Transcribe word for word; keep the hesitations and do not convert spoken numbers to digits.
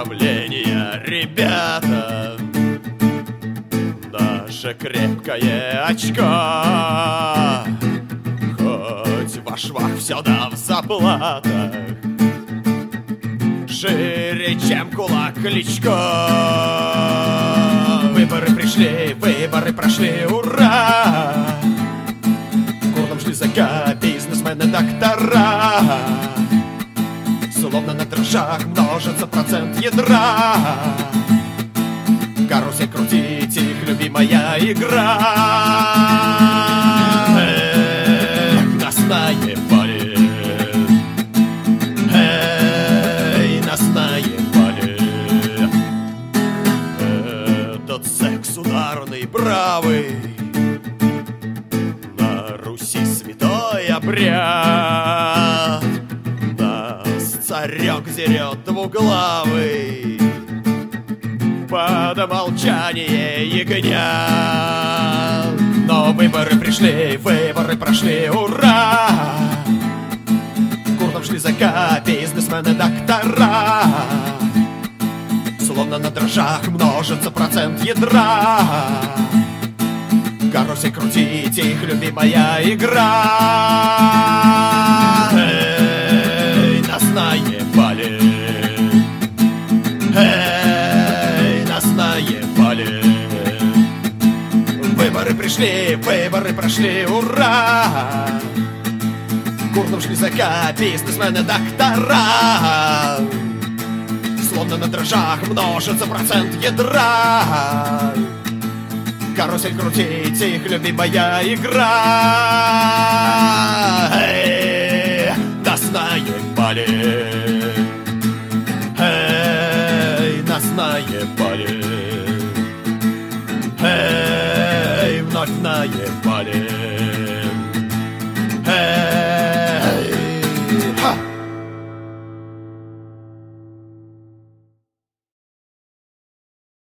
поздравления, ребята! Наше крепкое очко, хоть ваш швах все да в заплатах, шире, чем кулак Кличко. Выборы пришли, выборы прошли, ура! Курдом шли зака, бизнесмены, доктора. Словно на дрожжах множится процент ядра. Карусель крутить, их любимая игра. Эх, нас наебали. Эй, нас наебали. Этот секс ударный, бравый, на Руси святой обряд. Царек зерет двуглавый под молчание ягнят. Но выборы пришли, выборы прошли, ура! Курдом шли зака, бизнесмены, доктора. Словно на дрожжах множится процент ядра. Карусель крутить, их любимая игра. Наебали. Эй, нас наебали. Выборы пришли, выборы прошли, ура! Курдом шли зака, бизнесмены, доктора. Словно на дрожжах множится процент ядра. Карусель крутить, их любимая игра. Эй, нас наебали. Эй, нас наебали. Эй, вновь наебали.